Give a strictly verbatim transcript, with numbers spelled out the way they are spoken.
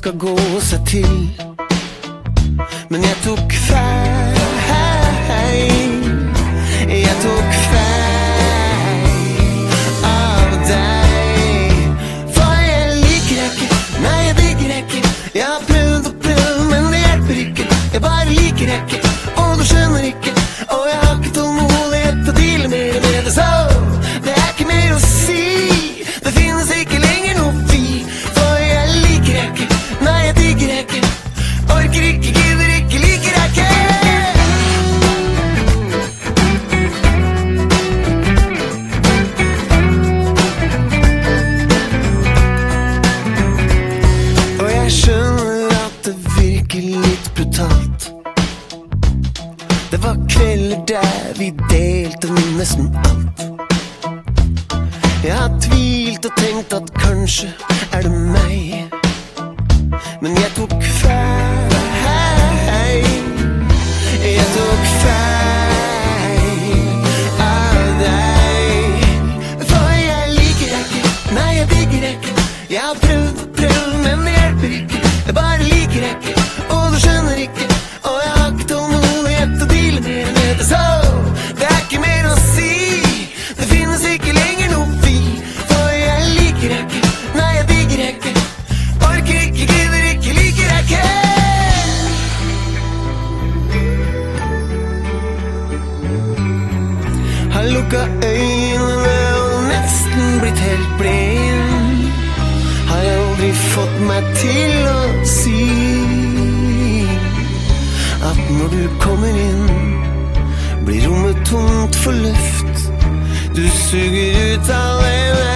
skal gå seg til. Men jeg tok feil, jeg tok feil av deg. For jeg liker deg ikke, nei jeg digger deg ikke. Jeg har prøvd og prøvd, men det hjelper ikke. Jeg bare liker deg ikke, og du skjønner ikke. Og jeg har ikke tålmodighet til å deale mer med det. Så det er ikke mer å si, det finnes ikke lenger noe vi. For jeg liker deg ikke, nei jeg digger deg ikke. Orker ikke, gidder ikke, liker deg ikke. Og jeg skjønner at det virker litt brutalt. Det var kvelder der vi delte nesten alt. Jeg har tvilt og tenkt at kanskje er det meg. Men jeg tok feil, jeg tok feil av deg. For jeg liker deg ikke, nei jeg digger deg ikke. Jeg har prøvd og prøvd, men det hjelper ikke. Jeg bare liker deg ikke, og du skjønner ikke. Og jeg har ikke tålmodighet til å deale mer med det. Så det er ikke mer å si, det finnes ikke lenger noe vi. For jeg liker deg ikke, nei jeg digger deg ikke. Orker ikke, gidder ikke, liker deg ikke. Har lukket øynene og nesten blitt helt blind. Har jeg aldri fått meg til å si at når du kommer inn, blir rommet tomt for luft. Du suger ut all